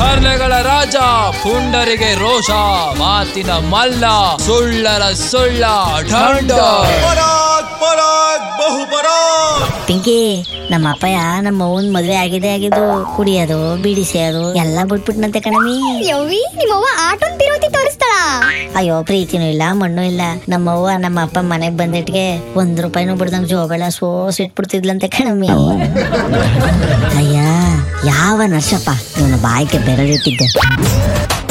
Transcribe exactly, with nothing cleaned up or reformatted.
ತರ್ಲೆಗಳ ರಾಜ, ಪುಂಡರಿಗೆ ರೋಷ, ಮಾತಿನ ಮಲ್ಲ, ಸುಳ್ಳರ ಸುಳ್ಳ ಢಂಡ. ಪಿಂಕಿ, ನಮ್ಮ ಅಪ್ಪಯ್ಯ ನಮ್ಮ ಅವ್ವನ್ ಮದ್ವೆ ಆಗಿದೆ ಆಗಿದ್ದು ಕುಡಿಯೋದು ಬಿಡಿಸೋದು ಎಲ್ಲ ಬಿಟ್ಬಿಟ್ನಂತೆ ಕಣಮಿ. ಯವ್ವಿ, ನಿಮ್ಮವ್ವ ಆಟೋನ್ ತಿರುವತಿ ತೋರಿಸ್ತಾಳ. ಅಯ್ಯೋ, ಪ್ರೀತಿನೂ ಇಲ್ಲ ಮಣ್ಣು ಇಲ್ಲ. ನಮ್ಮವ್ವ ನಮ್ಮ ಅಪ್ಪ ಮನೆಗ್ ಬಂದಿಟ್ಗೆ ಒಂದ್ ರೂಪಾಯಿನೂ ಬಿಡ್ದಂಗ್ ಜೋಬೆಲ್ಲ ಸೋಸ್ ಇಟ್ಬಿಡ್ತಿದ್ಲಂತೆ ಕಣಮಿ. ಅಯ್ಯ, ಯಾವ ನರ್ಸಪ್ಪ ಇವನ ಬಾಯಿಗೆ ಬೆರಳಿಟ್ಟಿದ್ದೆ.